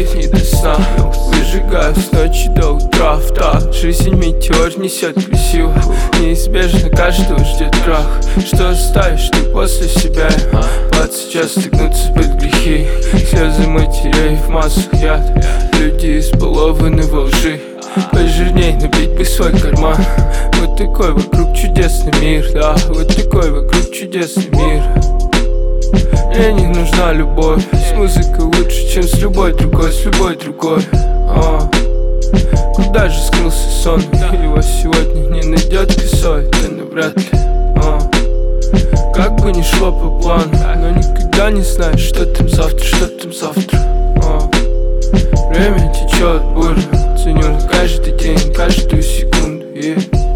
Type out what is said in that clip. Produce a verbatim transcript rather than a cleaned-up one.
других не до сна. Выжигаю с ночи до утра в так. Жизнь метеор несет красиво. Неизбежно каждого ждет крах. Что оставишь ты после себя? Под сейчас стыкнуться под грехи. Слезы матерей в массах яд. Люди избалованы во лжи. Пожирней набить бы свой карман. Вот такой вокруг чудесный мир, да. Вот такой вокруг чудесный мир. Мне не нужна любовь. С музыкой лучше, чем с любой другой, с любой другой. а. Куда же скрылся сон? Его сегодня не найдет косой, да навряд ли. а. Как бы ни шло по плану, но никогда не знаешь, что там завтра, что там завтра. а. Время течет бурно, ценю каждый день, каждую секунду. yeah.